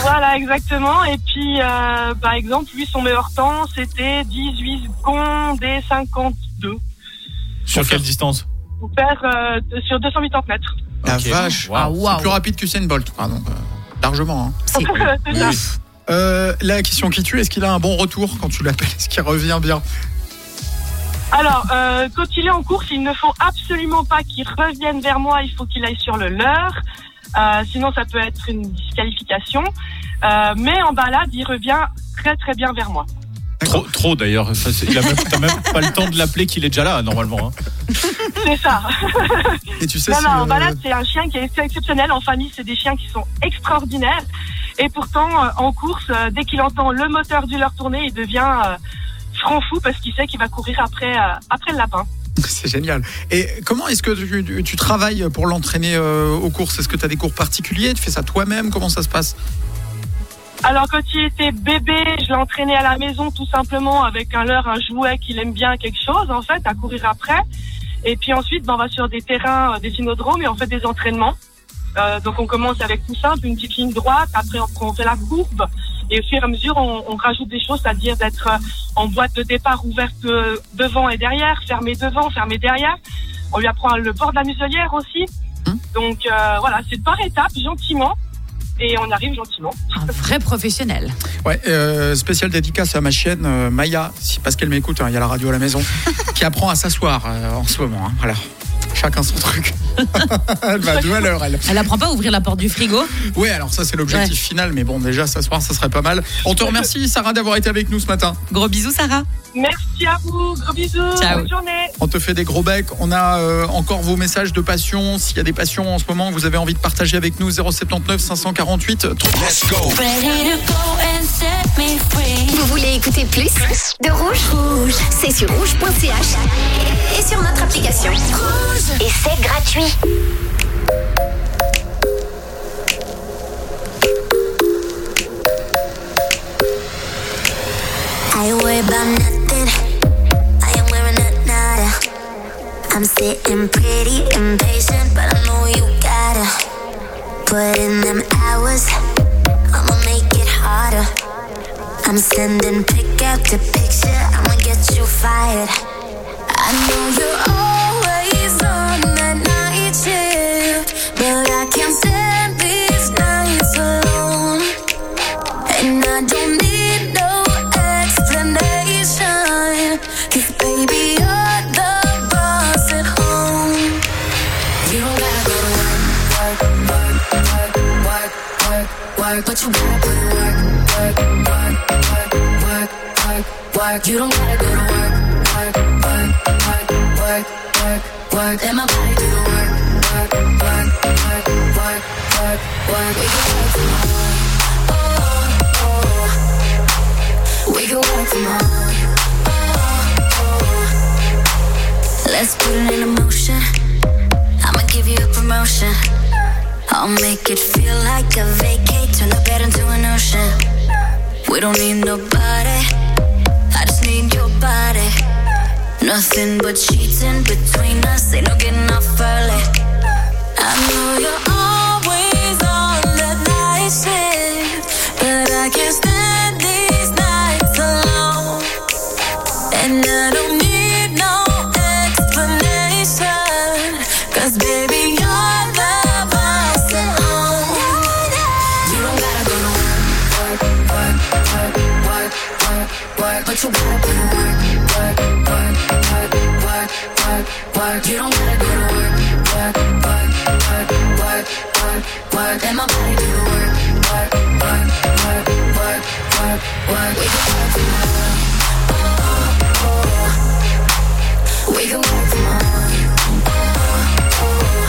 Voilà, exactement. Et puis, euh, par exemple, lui, son meilleur temps, c'était dix-huit secondes et cinquante-deux. Sur quelle distance? Pour faire euh, sur deux cent quatre-vingt-dix mètres. La Ok. vache. Wow. Ah, waouh. C'est plus rapide qu'Usain Bolt. Ah, donc, euh, largement. Hein. C'est cool. C'est ça. Oui. Euh, la question qui tue, est-ce qu'il a un bon retour quand tu l'appelles? Est-ce qu'il revient bien? Alors, euh, quand il est en course, il ne faut absolument pas qu'il revienne vers moi. Il faut qu'il aille sur le leurre. Euh, sinon, ça peut être une disqualification. Euh, mais en balade, il revient très très bien vers moi. Trop, trop d'ailleurs. Enfin, c'est- il a même, t'as même pas le temps de l'appeler qu'il est déjà là normalement. Hein. C'est ça. Et tu sais non, si non, en le- balade, c'est un chien qui est exceptionnel. En famille, c'est des chiens qui sont extraordinaires. Et pourtant, euh, en course, euh, dès qu'il entend le moteur du leur tourner, il devient euh, franc fou parce qu'il sait qu'il va courir après, euh, après le lapin. C'est génial. Et comment est-ce que tu, tu- tu travailles pour l'entraîner euh, aux courses? Est-ce que tu as des cours particuliers? Tu fais ça toi-même? Comment ça se passe? Alors, quand il était bébé, je l'entraînais à la maison tout simplement avec un leurre, un jouet qu'il aime bien, quelque chose, en fait, à courir après. Et puis ensuite, ben, on va sur des terrains, euh, des synodromes et on fait des entraînements. Euh, donc, on commence avec tout simple, une petite ligne droite. Après, on, on fait la courbe. Et au fur et à mesure, on, on rajoute des choses, c'est-à-dire d'être euh, en boîte de départ ouverte euh, devant et derrière, fermée devant, fermée derrière. On lui apprend le port de la muselière aussi. Hum. Donc, euh, voilà, c'est par étapes, gentiment. Et on arrive gentiment. Un vrai professionnel. Ouais, euh, spécial dédicace à ma chienne euh, Maya, si, parce qu'elle m'écoute, hein, il y a la radio à la maison, qui apprend à s'asseoir euh, en ce moment. Hein, voilà. Chacun son truc. Elle va à deux à l'heure, elle. Elle apprend pas à ouvrir la porte du frigo? Ouais, alors ça c'est l'objectif Ouais. final, mais bon, déjà s'asseoir, ça serait pas mal. On te remercie, Sarah, d'avoir été avec nous ce matin. Gros bisous, Sarah. Merci à vous, gros bisous, Ciao. bonne journée. On te fait des gros becs. On a euh, encore vos messages de passion. S'il y a des passions en ce moment que vous avez envie de partager avec nous, zéro sept neuf cinq cent quarante-huit. Let's go. Vous voulez écouter plus de Rouge? Rouge, c'est sur rouge point c h et sur notre application. Rouge. Et c'est gratuit. I ain't worried about nothing. I ain't wearing a nada. I'm sitting pretty impatient, but I know you gotta put in them hours. I'ma make it harder. I'm sending pick after picture. I'ma get you fired. I know you're always on that night shift, but I can't stand these nights alone. And I don't need no explanation, 'cause baby you're the boss at home. You don't gotta go to work, work, work, work, work, work, work, but you gotta put in work, work, work, work, work, work, work. You don't gotta go to work, work, work, work, work, work, work. Let my body do the work, work, work, work, work, work, work. We can work from home, oh, oh. We can work from home, oh, oh. Let's put it in motion. I'ma give you a promotion. I'll make it feel like a vacate. Turn the bed into an ocean. We don't need nobody. I just need your body. Nothing but cheating between us. Ain't no getting off early. I know you're always on that night shift, but I can't stand these nights alone. And I don't need no explanation, 'cause baby you're the boss at home. You don't gotta go to work, work, work, work, work, work, but you gotta put in work, work, work, work, work, work, work. You don't gotta go to work, work, work, work, work, work, work. Let my body do the work, work, work, work, work, work, work. We can work from home, oh, oh. We can work from home, oh, oh.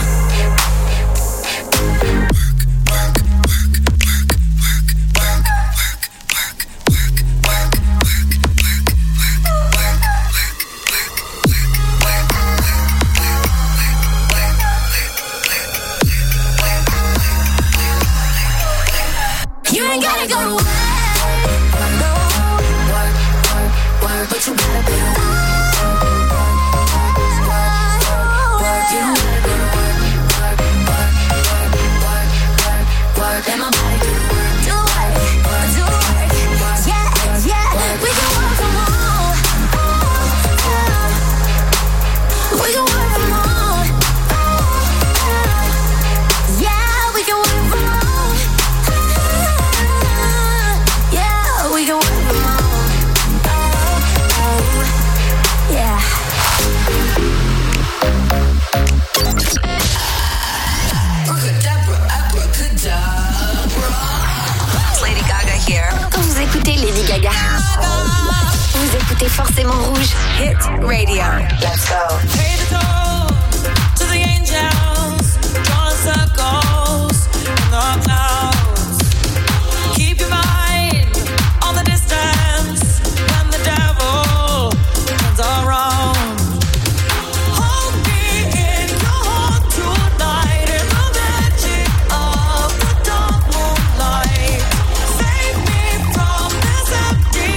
You ain't gotta go to work, no, work, work, work, but you gotta be work, work, work, work, work. You don't gotta go to work, work, work, work, work, work, work. Let my body do the work, do it. c'est forcément rouge. Hit Radio. Let's go. Pay the toll to the angels, drawing circles in the clouds. Keep your mind on the distance when the devil turns around. Hold me in your heart tonight in the magic of the dark moonlight. Save me from this empty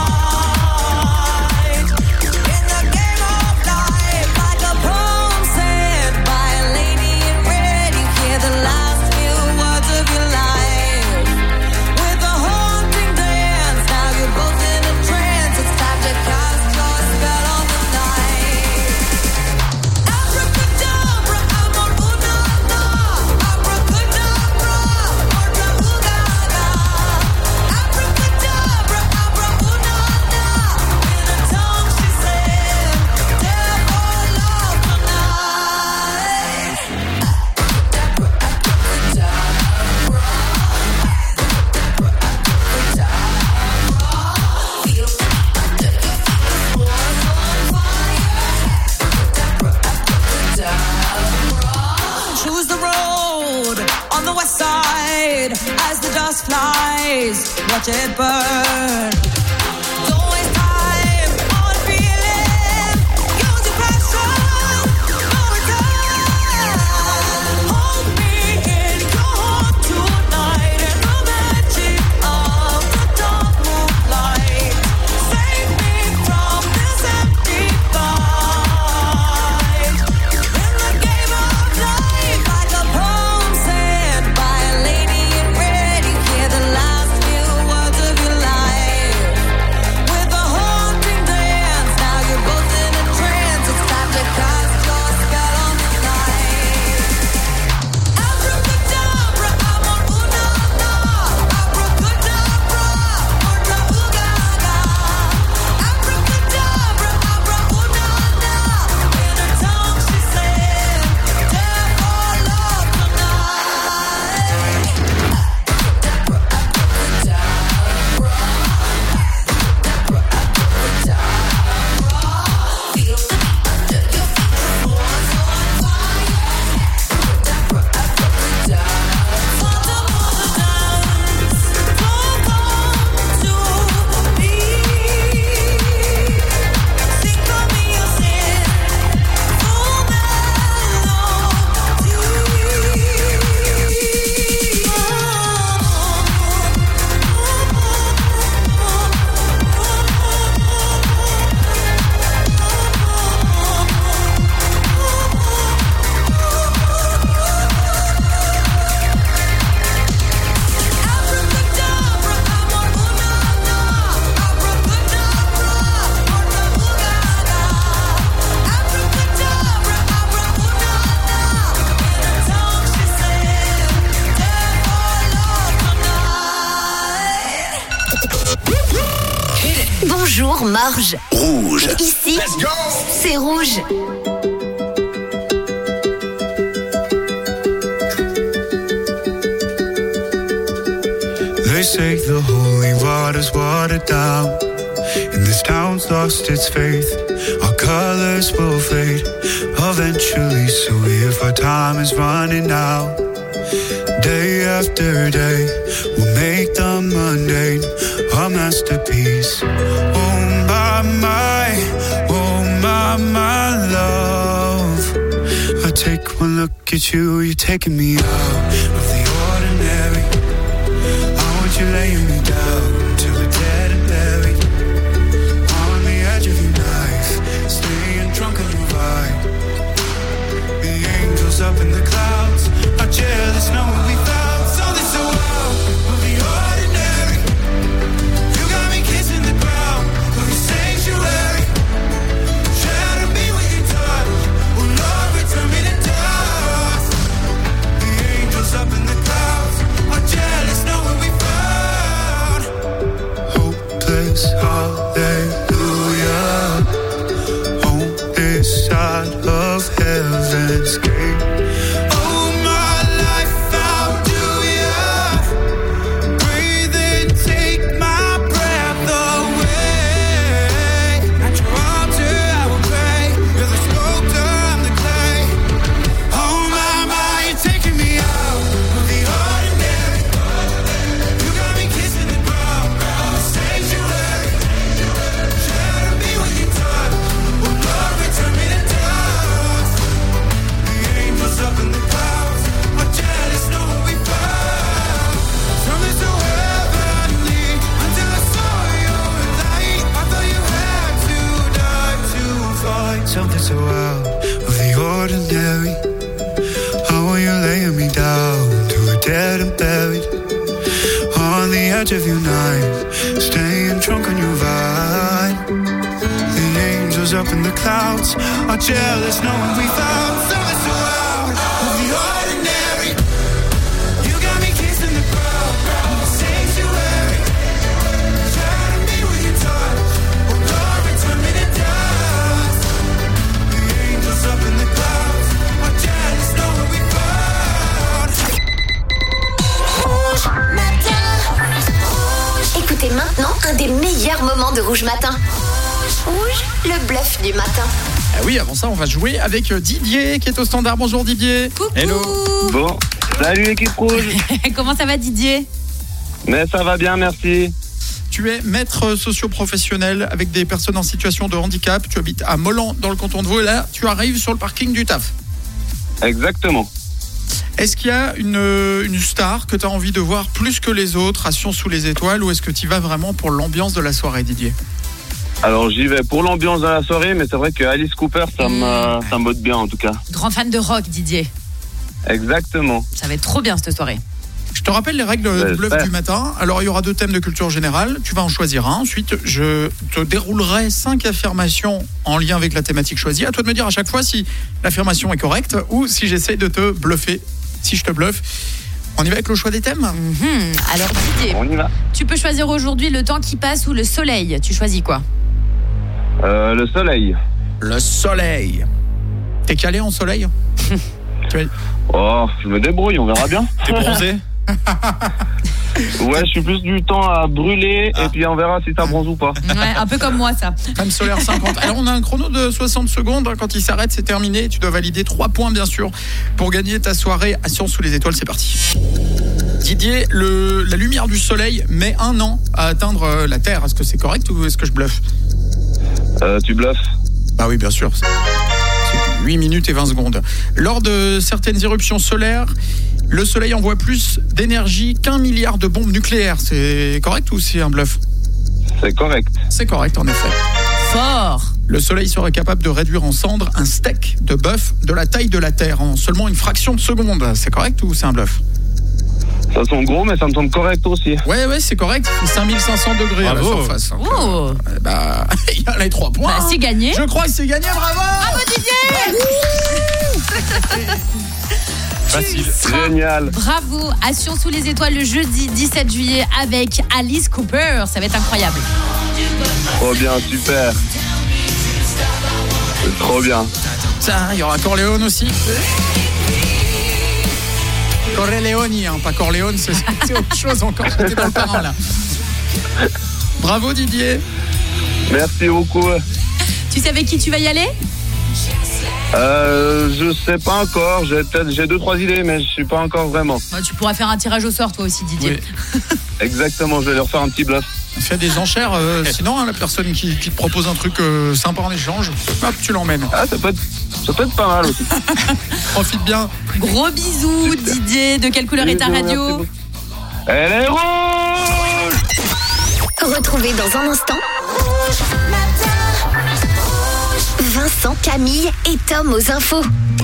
fight. In the game of life, like a poem said by a lady in red, you hear the last few words of your life. With a haunting dance, now you're both in a trance. It's time to cast your spell on the night. Abracadabra, amor una na. Abracadabra, otra ugaga. Abracadabra, abra una na. In a tongue she said, devil love tonight. Choose the road on the west side as the dust flies. Watch it burn. Don't waste time on feeling. Use your passion. No return. Hold me in your heart tonight in the magic of the dark moonlight. Save me from this empty fight. In the game of life, like a poem said by a lady in red, you hear the last few words of your life. With a haunting dance, now you're both in a trance. It's time to cast your spell on the night. Abracadabra, amor una na. Abracadabra, otra ugaga. Abracadabra, abra una na. In a tongue she said, devil love tonight. Bonjour Marge. Rouge. Ici, c'est rouge. They say the holy water's watered down, and this town's lost its faith. Our colors will fade eventually, so if our time is running out, day after day, we'll make the mundane a masterpiece. Oh my, my, oh my, my love. I take one look at you, you're taking me out of the ordinary. I want you laying me down till we're dead and buried. On the edge of your knife, staying drunk on your vibe. The angels up in the clouds are jealous knowing we found something so wild of the ordinary. You got me kissing the ground of your sanctuary. Shadow me with your touch, oh Lord, return me to dust. The angels up in the clouds are jealous knowing we found hopeless hallelujah on this side of heaven's gate. Oh, dead and buried. On the edge of your knife, staying drunk on your vibe. The angels up in the clouds are jealous knowing we found something so out of the ordinary. You got me kissing the ground, the sanctuary. Try to me with your touch, oh Lord, turn me to dust. The angels up in the clouds are jealous knowing we found. Rouge Matin. Écoutez maintenant un des meilleurs moments de Rouge Matin. Rouge, le bluff du matin. Ah oui, avant ça, on va jouer avec Didier qui est au standard. Bonjour Didier. Coucou. Hello. Bon, salut équipe rouge. Comment ça va Didier? Mais ça va bien, merci. Tu es maître socio-professionnel avec des personnes en situation de handicap. Tu habites à Molan dans le canton de Vaud. Et là, tu arrives sur le parking du taf. Exactement. Est-ce qu'il y a une, une star que tu as envie de voir plus que les autres à Sion sous les étoiles, ou est-ce que tu y vas vraiment pour l'ambiance de la soirée, Didier? Alors j'y vais pour l'ambiance de la soirée, mais c'est vrai que Alice Cooper, ça me, ça me botte bien en tout cas. Grand fan de rock, Didier. Exactement. Ça va être trop bien cette soirée. Je te rappelle les règles Ouais, du bluff j'espère. du matin. Alors, il y aura deux thèmes de culture générale. Tu vas en choisir un. Ensuite, je te déroulerai cinq affirmations en lien avec la thématique choisie. À toi de me dire à chaque fois si l'affirmation est correcte ou si j'essaye de te bluffer. Si je te bluffe, on y va avec le choix des thèmes. Mm-hmm. Alors Didier, On y va. tu peux choisir aujourd'hui le temps qui passe ou le soleil. Tu choisis quoi? Euh, le soleil. Le soleil. T'es calé en soleil? Tu es- Oh, je me débrouille, on verra bien. T'es bronzé? Ouais, je suis plus du temps à brûler Ah. et puis on verra si ça bronze ou pas. Ouais, un peu comme moi ça. Crème solaire cinquante. Alors, on a un chrono de soixante secondes. Quand il s'arrête, c'est terminé. Tu dois valider trois points, bien sûr, pour gagner ta soirée à Sion sous les étoiles. C'est parti. Didier, le, la lumière du soleil met un an à atteindre euh, la Terre. Est-ce que c'est correct ou est-ce que je bluffe? Euh, tu bluffes? Bah oui, bien sûr. C'est huit minutes et vingt secondes. Lors de certaines éruptions solaires, le soleil envoie plus d'énergie qu'un milliard de bombes nucléaires. C'est correct ou c'est un bluff? C'est correct. C'est correct, en effet. Fort. Le soleil serait capable de réduire en cendres un steak de bœuf de la taille de la Terre en seulement une fraction de seconde. C'est correct ou c'est un bluff? Ça semble gros, mais ça me semble correct aussi. Ouais, ouais, c'est correct. Il fait cinq mille cinq cents degrés Bravo. à la surface. Donc, Oh. euh, bah, il y a les trois points. Bah, c'est gagné. Je crois que c'est gagné, bravo. Bravo Didier. Facile. Tu seras- Génial. Bravo, à Sion sous les étoiles le jeudi dix-sept juillet avec Alice Cooper. Ça va être incroyable. Trop bien, super. C'est trop bien. Ça, il y aura Corleone aussi. Corleone, hein, pas Corleone, c'est c'est autre chose encore. J'étais dans le parrain là. Bravo Didier. Merci beaucoup. Tu sais avec qui tu vas y aller? Euh, je sais pas encore. J'ai peut-être j'ai deux trois idées, mais je suis pas encore vraiment. Bah, tu pourras faire un tirage au sort toi aussi Didier. Oui. Exactement. Je vais leur faire un petit bluff. Fais des enchères, euh, sinon hein, la personne qui, qui te propose un truc euh, sympa en échange, hop, tu l'emmènes. Ah, ça peut être, ça peut être pas mal aussi. Profite bien. Gros bisous Didier. De quelle couleur est ta radio? Elle est rouge. Retrouvez dans un instant Vincent, Camille et Tom aux infos.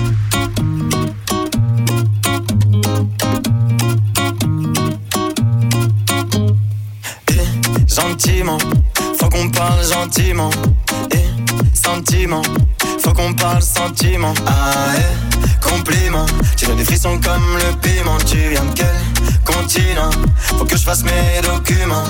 Gentiment, faut qu'on parle gentiment. Et sentiment, faut qu'on parle sentiment. Ah, eh, compliment. Tu donnes des frissons comme le piment. Tu viens de quel continent? Faut que je fasse mes documents.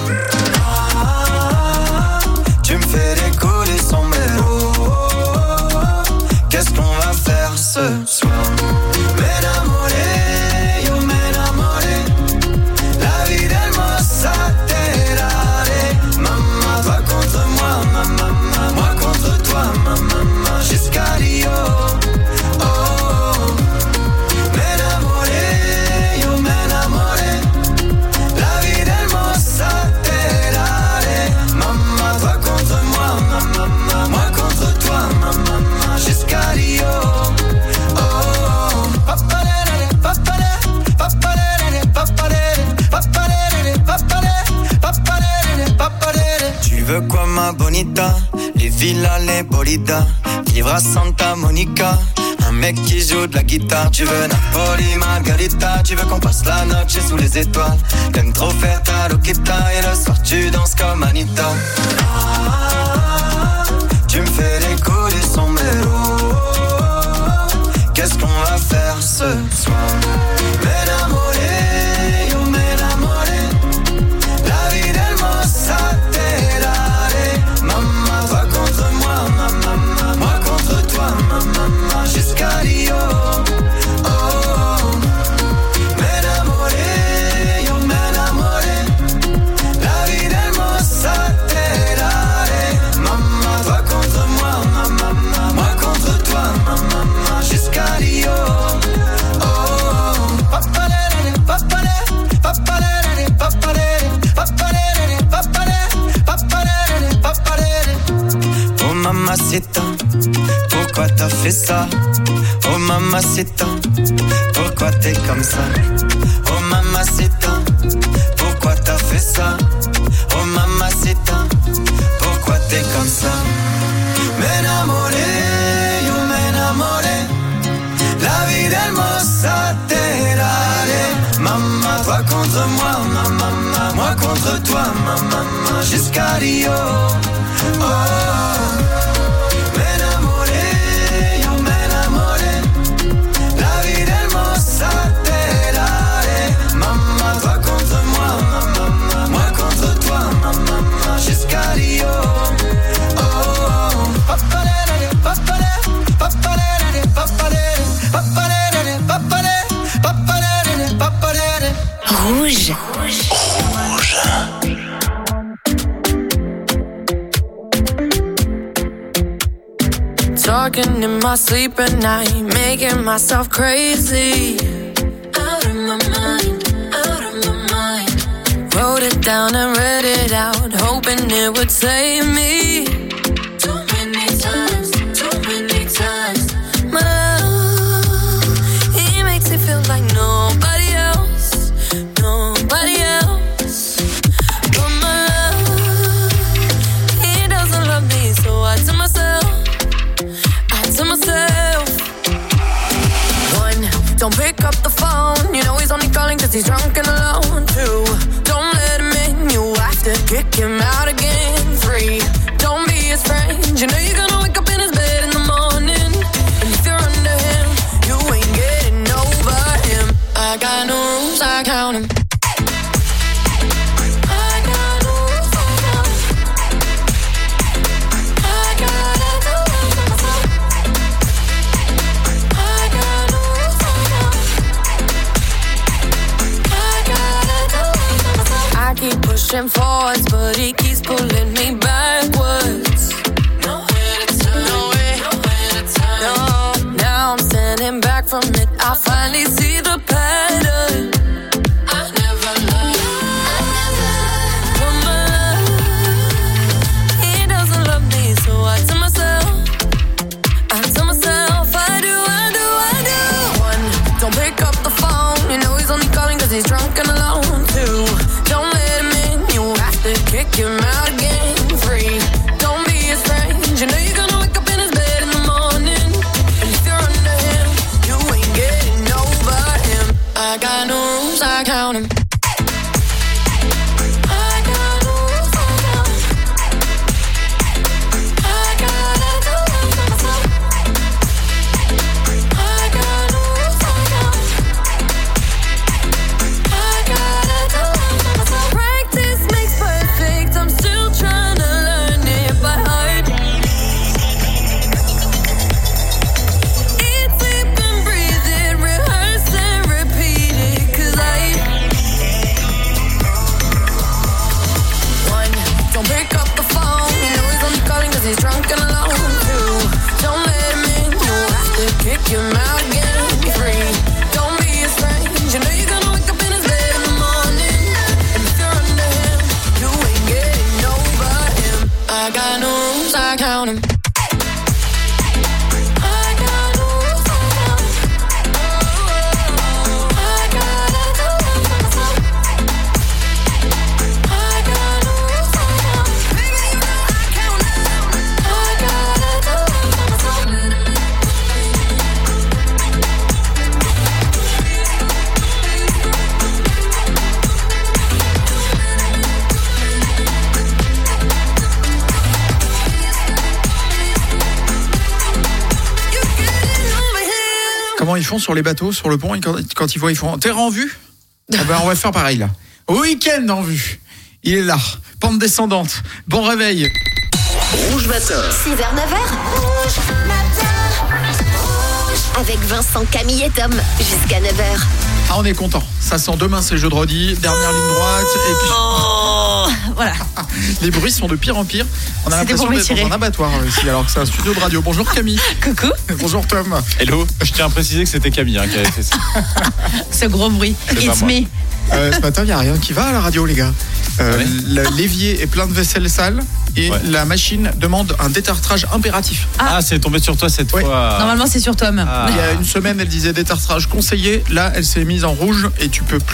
Ah, tu me fais décoller sans mes mots. Qu'est-ce qu'on va faire ce soir? M'enamoré, yo m'enamoré. La vie d'Elmosa. Toi contre moi, ma maman, moi contre toi, ma maman, jusqu'à Rio. Oh, oh. M'enamoré, yo m'enamoré. La vie d'Elmosa te daré. Maman, toi contre moi, ma maman, moi contre toi, ma maman, jusqu'à Rio. Oh, oh. Papalele, papalele, papalele, papalele, papalele, papalele, papalele, papalele. Tu veux quoi ma bonita? Les villas, les bolidas. Vivre à Santa Monica. Un mec qui joue de la guitare. Tu veux Napoli, Margarita. Tu veux qu'on passe la noche sous les étoiles. T'aimes trop faire ta loquita. Et le soir tu danses comme Anita. Ah, tu me fais les coups du sombrero. Qu'est-ce qu'on va faire ce soir? M'enamoré, yo m'enamoré. La vie del mossa terare. Maman, toi contre moi, maman, moi contre toi, maman, jusqu'à Rio. Oh, oh. M'enamoré, yo m'enamoré. La vie del mossa terare. Maman, toi contre moi, maman, moi contre toi, maman, jusqu'à Rio. Oh, oh. Papalere, papalere, papalere, papalere, papalere, papalere, papalere, papalere. Oh mamacita, pourquoi t'as fait ça? Oh mamacita, pourquoi t'es comme ça? Oh mamacita, pourquoi t'as fait ça? Oh mamacita, pourquoi t'es comme ça? M'enamoré, yo m'enamoré. La vie del mossa terare. Maman, toi contre moi, maman, moi contre toi, maman, jusqu'à Rio. Oh, m'enamoré, yo m'enamoré. La vie del mossa terare. Maman, toi contre moi, maman, moi contre toi, maman, jusqu'à Rio. Oh, papalere, papalere, papalere, papalere, papalere, papalere, papalere, papalere. Rouge. Rouge. Talking in my sleep at night, making myself crazy. Out of my mind, out of my mind. Wrote it down and read it out, hoping it would save me. Too many times, too many times. My love, he makes me feel like nobody else, nobody else. But my love, he doesn't love me, so I tell myself, I tell myself. One, don't pick up the phone, you know he's only calling cause he's drunk and alone. Two, don't let him in, you have to kick him out again. Three, don't be his friend, you know you're gonna wake up in his bed in the morning. And if you're under him, you ain't getting over him. I got no rules, I count him. I got no rules, I count him. I gotta do it for myself. I got no rules, I count him. I gotta do it for myself. I keep pushing forwards, but he keeps pulling me backwards. Nowhere to turn, nowhere, nowhere to turn. No, now I'm standing back from it. I finally see the pattern. I never learned. I never from my love. He doesn't love me, so I tell myself, I tell myself, I do, I do, I do. One, don't pick up the phone, you know he's only calling cause he's drunk and alone. Two, don't let him in, you have to kick him out again. Three, don't be his friend, you know you're gonna wake up in his bed in the morning. And if you're under him, you ain't getting over him. I got no rules, I count him. I got no rules, I count him. I gotta do it for myself. I got no rules, I count him. I gotta do it for myself. Practice makes perfect, I'm still trying to learn it by heart. Eat, sleep and breathe it, rehearse and repeat it. Cause I comment ils font sur les bateaux, sur le pont, et quand, quand ils voient, ils font terre en vue. Ah ben, on va faire pareil là. Week-end en vue. Il est là. Pente descendante. Bon réveil. Rouge matin. six heures neuf heures. Rouge matin. Rouge. Avec Vincent, Camille et Tom. Jusqu'à neuf heures. Ah, on est content. Ça sent demain, c'est jeudi. Dernière ligne droite. Et puis... Oh, voilà. Les bruits sont de pire en pire. On a C'était l'impression pour me d'être tirer. dans un abattoir ici, alors que c'est un studio de radio. Bonjour Camille. Coucou. Bonjour Tom. Hello. Je tiens à préciser que c'était Camille hein, qui avait fait ça. Ce gros bruit. C'est pas It's moi. me. Euh, ce matin, il n'y a rien qui va à la radio, les gars. Euh, Ouais. le- L'évier est plein de vaisselle sale et Ouais. la machine demande un détartrage impératif. Ah, c'est tombé sur toi cette Ouais. fois. Normalement, c'est sur Tom. Ah. Il y a une semaine, elle disait détartrage conseillé. Là, elle s'est mise en rouge et tu peux plus